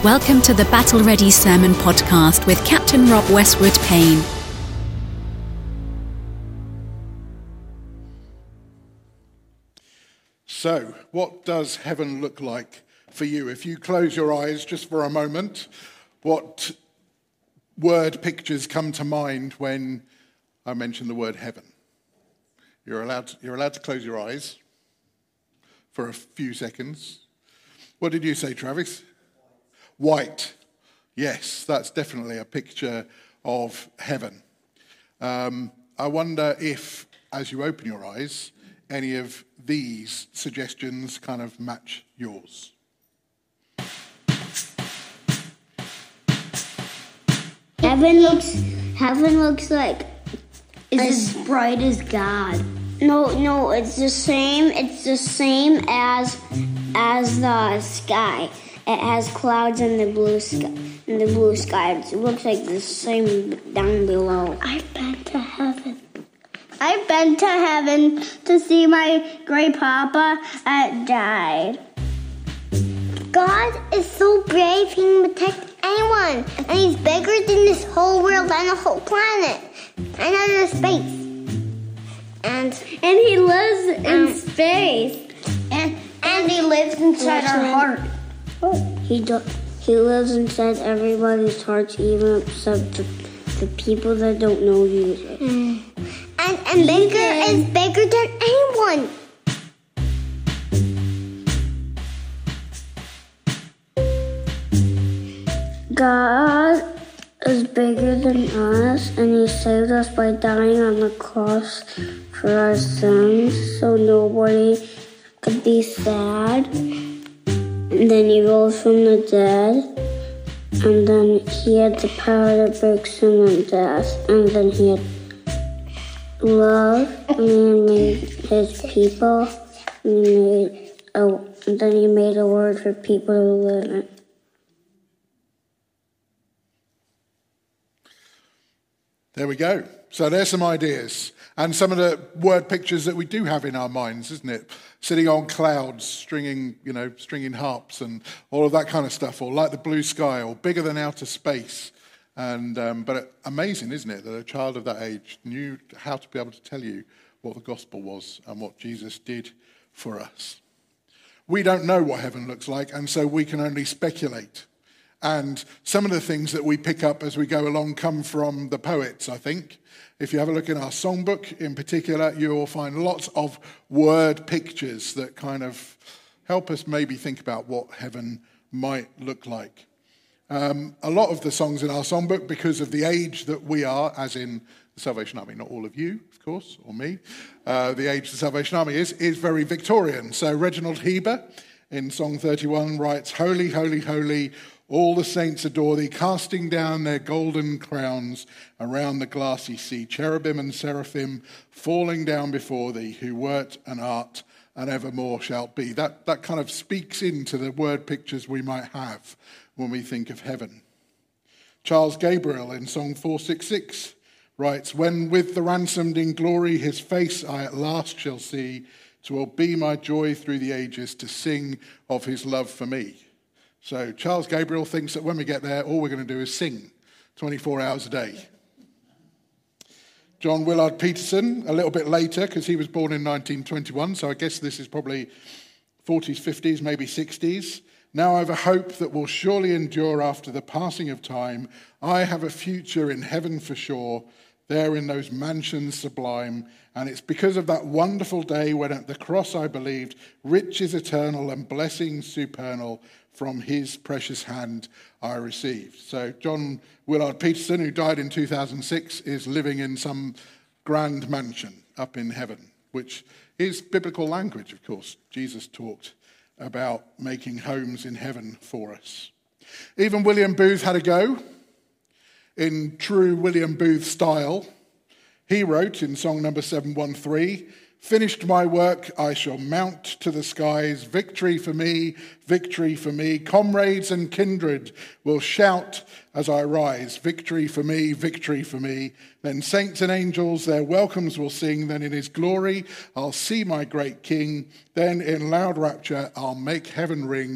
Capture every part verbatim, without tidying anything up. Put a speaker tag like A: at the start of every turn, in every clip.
A: Welcome to the Battle Ready Sermon Podcast with Captain Rob Westwood Payne.
B: So, what does heaven look like for you? If you close your eyes just for a moment, what word pictures come to mind when I mention the word heaven? You're allowed to, you're allowed to close your eyes for a few seconds. What did you say, Travis? White. Yes, that's definitely a picture of heaven. Um, I wonder if, as you open your eyes, any of these suggestions kind of match yours.
C: Heaven looks, heaven looks like
D: as bright as God.
C: No, no, it's the same. It's the same as as the sky. It has clouds in the blue sky. In the blue sky, it looks like the same down below.
D: I've been to heaven. I've been to heaven to see my great papa that died. God is so brave; he can protect anyone, and he's bigger than this whole world and the whole planet and outer space. And and he lives in um, space, and and he lives inside our heart.
C: He do, he lives inside everybody's hearts, even except the, the people that don't know Jesus.
D: Mm. And and bigger is bigger than anyone.
C: God is bigger than us, and he saved us by dying on the cross for our sins, so nobody could be sad. And then he rose from the dead, and then he had the power to break sin and death, and then he had love, and he made his people, and, he made a, and then he made a word for people to live in.
B: There we go. So there's some ideas and some of the word pictures that we do have in our minds, isn't it? Sitting on clouds, stringing, you know, stringing harps and all of that kind of stuff, or like the blue sky, or bigger than outer space. And um, but amazing, isn't it, that a child of that age knew how to be able to tell you what the gospel was and what Jesus did for us. We don't know what heaven looks like, and so we can only speculate. And some of the things that we pick up as we go along come from the poets, I think. If you have a look in our songbook in particular, you'll find lots of word pictures that kind of help us maybe think about what heaven might look like. Um, a lot of the songs in our songbook, because of the age that we are, as in the Salvation Army, not all of you, of course, or me, uh, the age the Salvation Army is, is very Victorian. So Reginald Heber in Song thirty-one writes, "Holy, holy, holy, all the saints adore thee, casting down their golden crowns around the glassy sea, cherubim and seraphim falling down before thee, who wert and art and evermore shalt be." That, that kind of speaks into the word pictures we might have when we think of heaven. Charles Gabriel in Song four sixty-six writes, "When with the ransomed in glory his face I at last shall see, 'twill be my joy through the ages to sing of his love for me." So Charles Gabriel thinks that when we get there, all we're going to do is sing twenty-four hours a day. John Willard Peterson, a little bit later, because he was born in nineteen twenty-one, so I guess this is probably forties, fifties, maybe sixties. "Now I've a hope that will surely endure after the passing of time. I have a future in heaven for sure, there in those mansions sublime. And it's because of that wonderful day when at the cross I believed, riches eternal and blessings supernal from his precious hand I received." So John Willard Peterson, who died in two thousand six, is living in some grand mansion up in heaven, which is biblical language, of course. Jesus talked about making homes in heaven for us. Even William Booth had a go in true William Booth style. He wrote in song number seven one three, "Finished my work, I shall mount to the skies. Victory for me, victory for me. Comrades and kindred will shout as I rise. Victory for me, victory for me. Then saints and angels their welcomes will sing. Then in his glory I'll see my great King. Then in loud rapture I'll make heaven ring.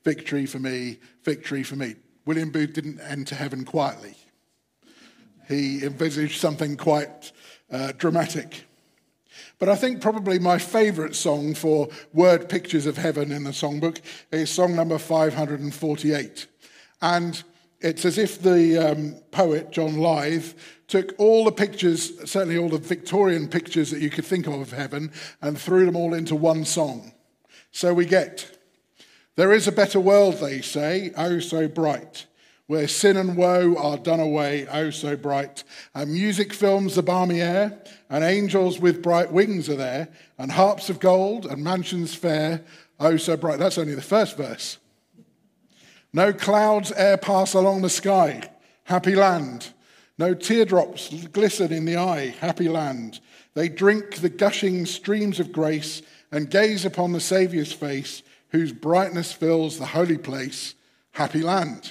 B: victory for me, victory for me. William Booth didn't enter heaven quietly. He envisaged something quite uh, dramatic. But I think probably my favourite song for word pictures of heaven in the songbook is song number five hundred forty-eight. And it's as if the um, poet, John Lythe, took all the pictures, certainly all the Victorian pictures that you could think of of heaven, and threw them all into one song. So we get, there is a better world, they say, oh so bright, where sin and woe are done away, oh so bright, and music fills the balmy air, and angels with bright wings are there, and harps of gold and mansions fair, oh so bright. That's only the first verse. No clouds e'er pass along the sky, happy land. No teardrops glisten in the eye, happy land. They drink the gushing streams of grace and gaze upon the Saviour's face, whose brightness fills the holy place, happy land.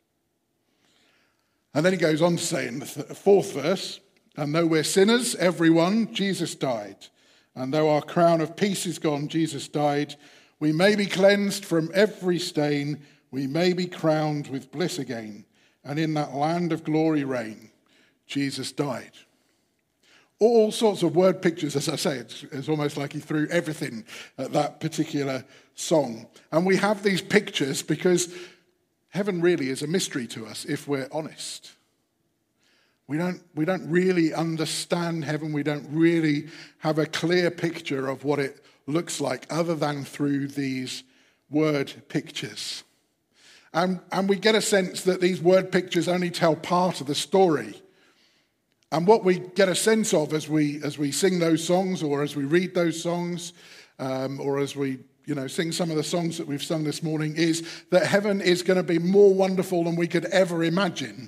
B: And then he goes on to say in the th- fourth verse, and though we're sinners, everyone, Jesus died. And though our crown of peace is gone, Jesus died. We may be cleansed from every stain. We may be crowned with bliss again. And in that land of glory reign, Jesus died. All sorts of word pictures, as I say, it's, it's almost like he threw everything at that particular song. And we have these pictures because heaven really is a mystery to us, if we're honest. We don't, we don't really understand heaven. We don't really have a clear picture of what it looks like other than through these word pictures. And, and we get a sense that these word pictures only tell part of the story. And what we get a sense of as we as we sing those songs, or as we read those songs, um, or as we you know sing some of the songs that we've sung this morning, is that heaven is going to be more wonderful than we could ever imagine.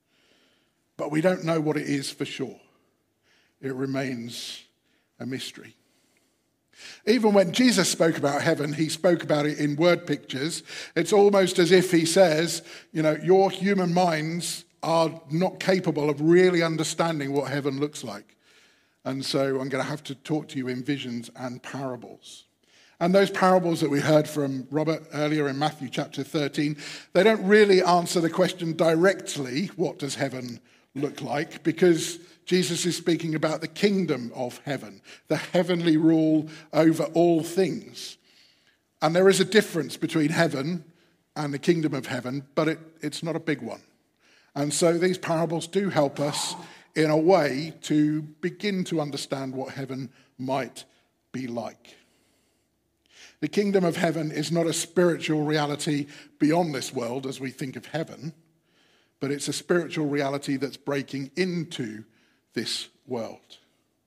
B: But we don't know what it is for sure. It remains a mystery. Even when Jesus spoke about heaven, he spoke about it in word pictures. It's almost as if he says, you know, your human minds are not capable of really understanding what heaven looks like. And so I'm going to have to talk to you in visions and parables. And those parables that we heard from Robert earlier in Matthew chapter thirteen, they don't really answer the question directly, what does heaven look like? Because Jesus is speaking about the kingdom of heaven, the heavenly rule over all things. And there is a difference between heaven and the kingdom of heaven, but it, it's not a big one. And so these parables do help us in a way to begin to understand what heaven might be like. The kingdom of heaven is not a spiritual reality beyond this world as we think of heaven, but it's a spiritual reality that's breaking into this world.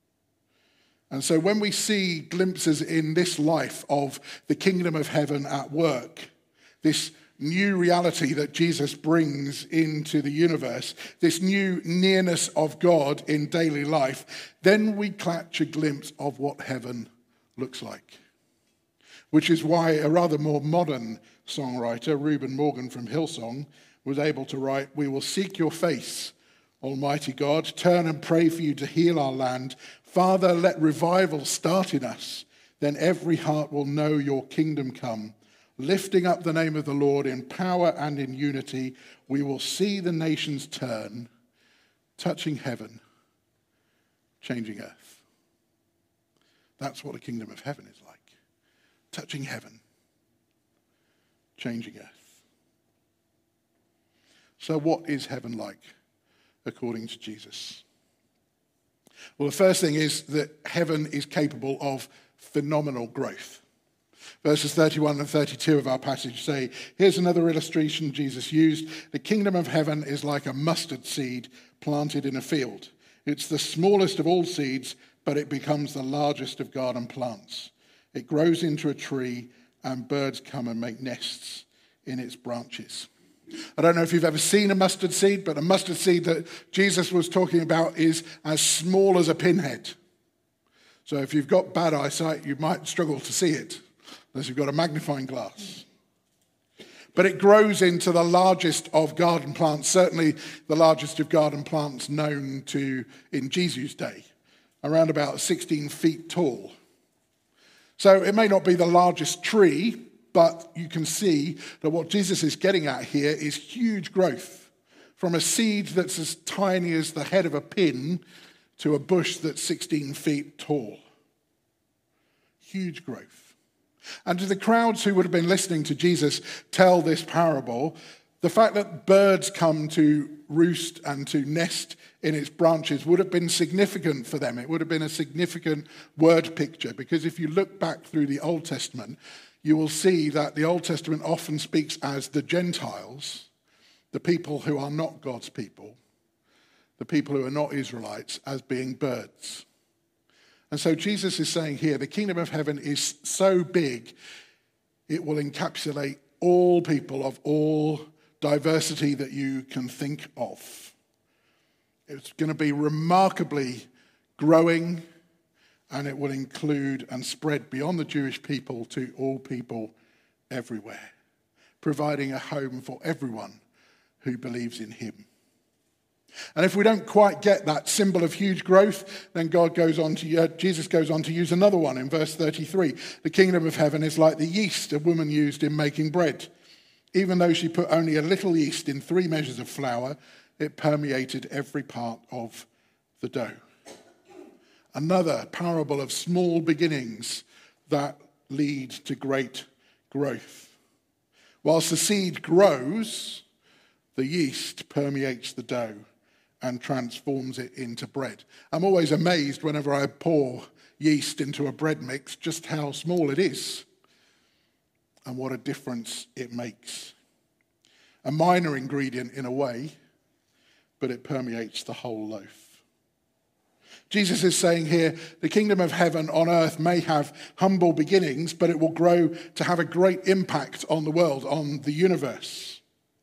B: And so when we see glimpses in this life of the kingdom of heaven at work, this new reality that Jesus brings into the universe, this new nearness of God in daily life, then we catch a glimpse of what heaven looks like. Which is why a rather more modern songwriter, Reuben Morgan from Hillsong, was able to write, "We will seek your face, Almighty God, turn and pray for you to heal our land. Father, let revival start in us. Then every heart will know your kingdom come. Lifting up the name of the Lord in power and in unity, we will see the nations turn, touching heaven, changing earth." That's what the kingdom of heaven is like. Touching heaven, changing earth. So what is heaven like according to Jesus? Well, the first thing is that heaven is capable of phenomenal growth. Verses thirty-one and thirty-two of our passage say, here's another illustration Jesus used. The kingdom of heaven is like a mustard seed planted in a field. It's the smallest of all seeds, but it becomes the largest of garden plants. It grows into a tree, and birds come and make nests in its branches. I don't know if you've ever seen a mustard seed, but a mustard seed that Jesus was talking about is as small as a pinhead. So if you've got bad eyesight, you might struggle to see it, unless you've got a magnifying glass. But it grows into the largest of garden plants, certainly the largest of garden plants known to in Jesus' day, around about sixteen feet tall. So it may not be the largest tree, But you can see that what Jesus is getting at here is huge growth. From a seed that's as tiny as the head of a pin to a bush that's sixteen feet tall. Huge growth. And to the crowds who would have been listening to Jesus tell this parable, the fact that birds come to roost and to nest in its branches would have been significant for them. It would have been a significant word picture, because if you look back through the Old Testament, you will see that the Old Testament often speaks as the Gentiles, the people who are not God's people, the people who are not Israelites, as being birds. And so Jesus is saying here, the kingdom of heaven is so big, it will encapsulate all people of all diversity that you can think of. It's going to be remarkably growing, and it will include and spread beyond the Jewish people to all people everywhere, providing a home for everyone who believes in him. And if we don't quite get that symbol of huge growth, then God goes on to, uh, Jesus goes on to use another one in verse thirty-three. The kingdom of heaven is like the yeast a woman used in making bread. Even though she put only a little yeast in three measures of flour, it permeated every part of the dough. Another parable of small beginnings that lead to great growth. Whilst the seed grows, the yeast permeates the dough and transforms it into bread. I'm always amazed whenever I pour yeast into a bread mix just how small it is and what a difference it makes. A minor ingredient in a way, but it permeates the whole loaf. Jesus is saying here, the kingdom of heaven on earth may have humble beginnings, but it will grow to have a great impact on the world, on the universe.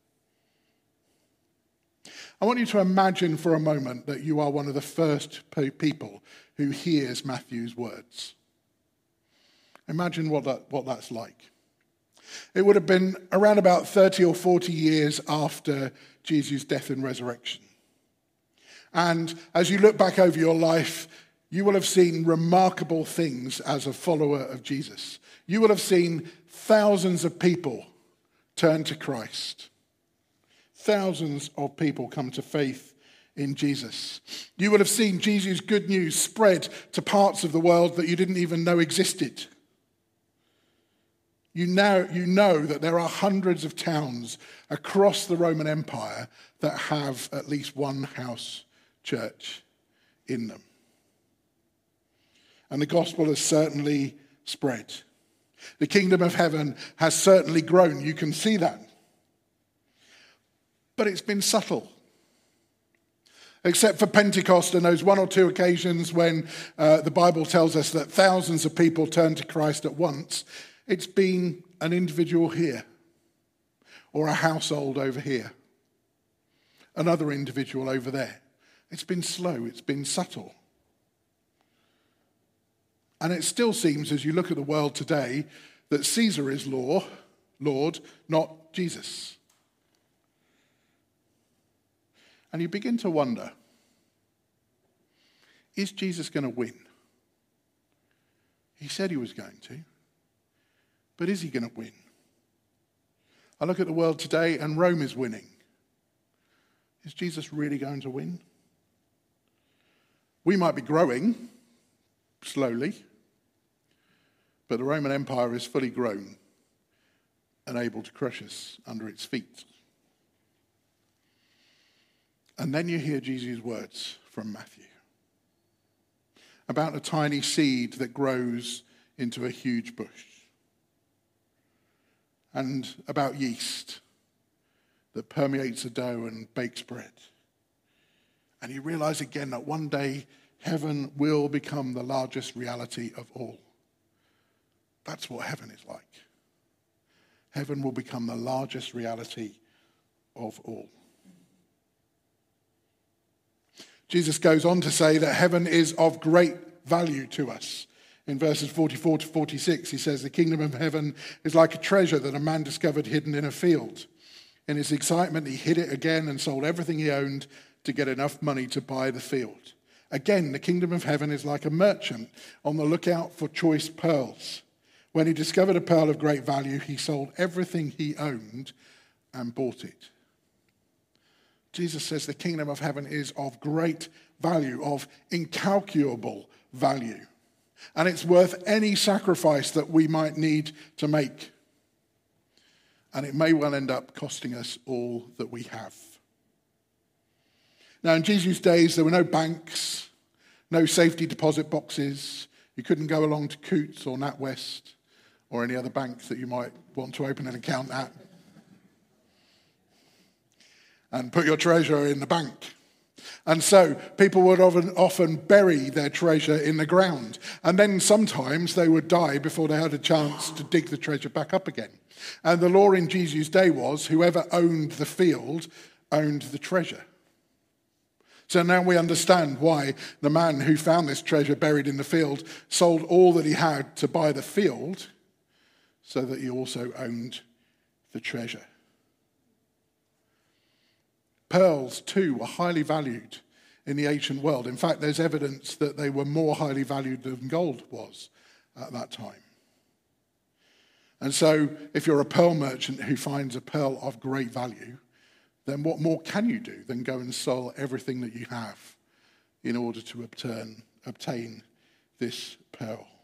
B: I want you to imagine for a moment that you are one of the first people who hears Matthew's words. Imagine what that, what that's like. It would have been around about thirty or forty years after Jesus' death and resurrection. And as you look back over your life, you will have seen remarkable things as a follower of Jesus. You will have seen thousands of people turn to Christ. Thousands of people come to faith in Jesus. You will have seen Jesus' good news spread to parts of the world that you didn't even know existed. You now you know that there are hundreds of towns across the Roman Empire that have at least one house church in them. And the gospel has certainly spread. The kingdom of heaven has certainly grown. You can see that. But it's been subtle. Except for Pentecost and those one or two occasions when uh, the Bible tells us that thousands of people turned to Christ at once, it's been an individual here, or a household over here, another individual over there. It's been slow, it's been subtle. And it still seems, as you look at the world today, that Caesar is law, Lord, not Jesus. And you begin to wonder, is Jesus going to win? He said he was going to. But is he going to win? I look at the world today and Rome is winning. Is Jesus really going to win? We might be growing slowly, but the Roman Empire is fully grown and able to crush us under its feet. And then you hear Jesus' words from Matthew about a tiny seed that grows into a huge bush, and about yeast that permeates the dough and bakes bread. And you realize again that one day heaven will become the largest reality of all. That's what heaven is like. Heaven will become the largest reality of all. Jesus goes on to say that heaven is of great value to us. In verses forty-four to forty-six, he says, the kingdom of heaven is like a treasure that a man discovered hidden in a field. In his excitement, he hid it again and sold everything he owned to get enough money to buy the field. Again, the kingdom of heaven is like a merchant on the lookout for choice pearls. When he discovered a pearl of great value, he sold everything he owned and bought it. Jesus says the kingdom of heaven is of great value, of incalculable value. And it's worth any sacrifice that we might need to make. And it may well end up costing us all that we have. Now, in Jesus' days, there were no banks, no safety deposit boxes. You couldn't go along to Coutts or NatWest or any other bank that you might want to open an account at and put your treasure in the bank. And so people would often, often bury their treasure in the ground. And then sometimes they would die before they had a chance to dig the treasure back up again. And the law in Jesus' day was whoever owned the field owned the treasure. So now we understand why the man who found this treasure buried in the field sold all that he had to buy the field so that he also owned the treasure. Pearls, too, were highly valued in the ancient world. In fact, there's evidence that they were more highly valued than gold was at that time. And so, if you're a pearl merchant who finds a pearl of great value, then what more can you do than go and sell everything that you have in order to obtain, obtain this pearl?